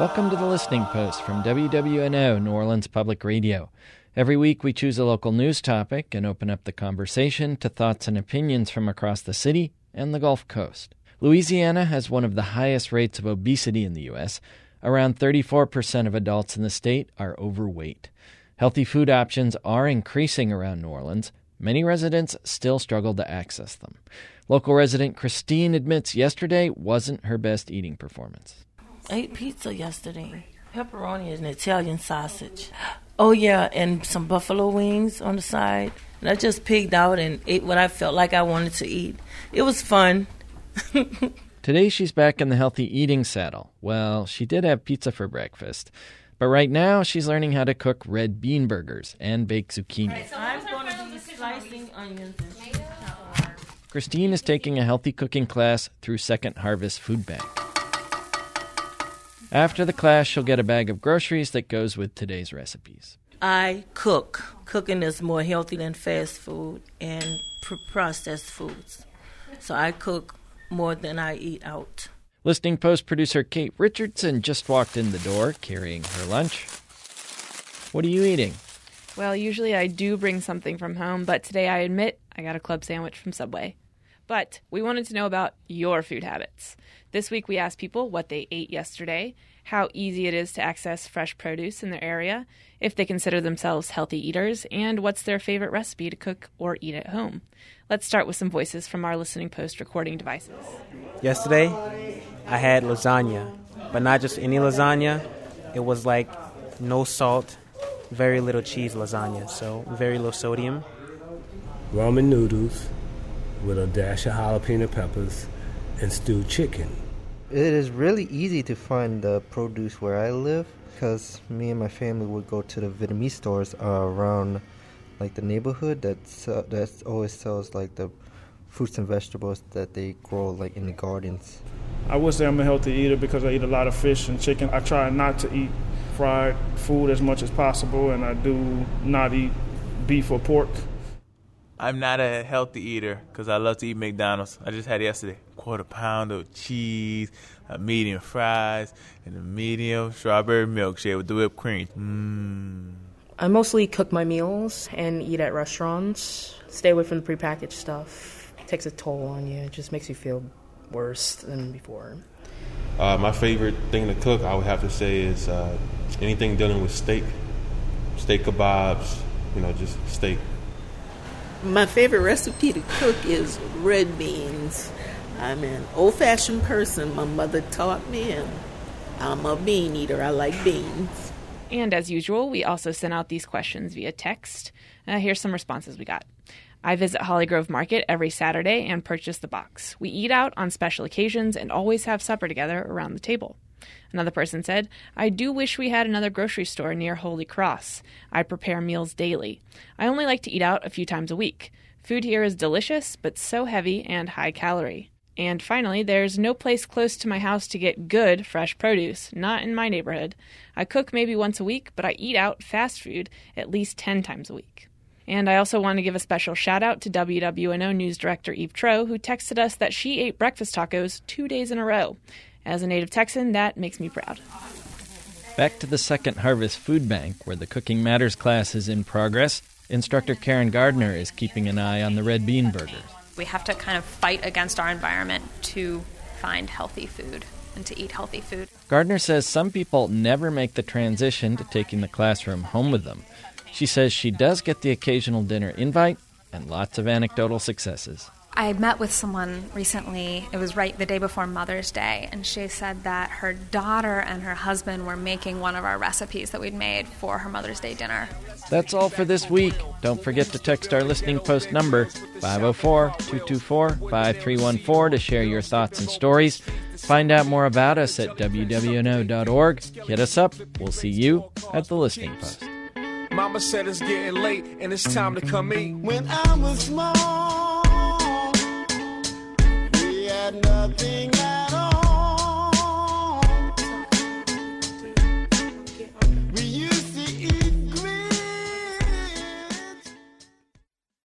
Welcome to the Listening Post from WWNO, New Orleans Public Radio. Every week we choose a local news topic and open up the conversation to thoughts and opinions from across the city and the Gulf Coast. Louisiana has one of the highest rates of obesity in the U.S. Around 34% of adults in the state are overweight. Healthy food options are increasing around New Orleans. Many residents still struggle to access them. Local resident Christine admits yesterday wasn't her best eating performance. I ate pizza yesterday. Pepperoni and Italian sausage. Oh, yeah, and some buffalo wings on the side. And I just pigged out and ate what I felt like I wanted to eat. It was fun. Today she's back in the healthy eating saddle. Well, she did have pizza for breakfast. But right now she's learning how to cook red bean burgers and bake zucchini. I'm going to be slicing onions. Christine is taking a healthy cooking class through Second Harvest Food Bank. After the class, she'll get a bag of groceries that goes with today's recipes. I cook. Cooking is more healthy than fast food and processed foods. So I cook more than I eat out. Listening Post producer Kate Richardson just walked in the door carrying her lunch. What are you eating? Well, usually I do bring something from home, but today I admit I got a club sandwich from Subway. But we wanted to know about your food habits. This week we asked people what they ate yesterday, how easy it is to access fresh produce in their area, if they consider themselves healthy eaters, and what's their favorite recipe to cook or eat at home. Let's start with some voices from our Listening Post recording devices. Yesterday, I had lasagna, but not just any lasagna. It was like no salt, very little cheese lasagna, so very low sodium. Ramen noodles with a dash of jalapeno peppers and stewed chicken. It is really easy to find the produce where I live because me and my family would go to the Vietnamese stores around like the neighborhood that always sells like the fruits and vegetables that they grow like in the gardens. I would say I'm a healthy eater because I eat a lot of fish and chicken. I try not to eat fried food as much as possible, and I do not eat beef or pork. I'm not a healthy eater because I love to eat McDonald's. I just had it yesterday. 1/4 pound of cheese, a medium fries, and a medium strawberry milkshake with the whipped cream. I mostly cook my meals and eat at restaurants. Stay away from the prepackaged stuff. It takes a toll on you. It just makes you feel worse than before. My favorite thing to cook, I would have to say, is anything dealing with steak kebabs, just steak. My favorite recipe to cook is red beans. I'm an old-fashioned person. My mother taught me, and I'm a bean eater. I like beans. And as usual, we also sent out these questions via text. Here's some responses we got. I visit Holly Grove Market every Saturday and purchase the box. We eat out on special occasions and always have supper together around the table. Another person said, I do wish we had another grocery store near Holy Cross. I prepare meals daily. I only like to eat out a few times a week. Food here is delicious, but so heavy and high calorie. And finally, there's no place close to my house to get good, fresh produce, not in my neighborhood. I cook maybe once a week, but I eat out fast food at least 10 times a week. And I also want to give a special shout-out to WWNO News Director Eve Troe, who texted us that she ate breakfast tacos 2 days in a row. As a native Texan, that makes me proud. Back to the Second Harvest Food Bank, where the Cooking Matters class is in progress. Instructor Karen Gardner is keeping an eye on the red bean burgers. We have to kind of fight against our environment to find healthy food and to eat healthy food. Gardner says some people never make the transition to taking the classroom home with them. She says she does get the occasional dinner invite and lots of anecdotal successes. I met with someone recently, it was right the day before Mother's Day, and she said that her daughter and her husband were making one of our recipes that we'd made for her Mother's Day dinner. That's all for this week. Don't forget to text our Listening Post number, 504-224-5314, to share your thoughts and stories. Find out more about us at WWNO.org. Hit us up. We'll see you at the Listening Post. Mama said it's getting late and it's time to come eat. When I was small, we had nothing at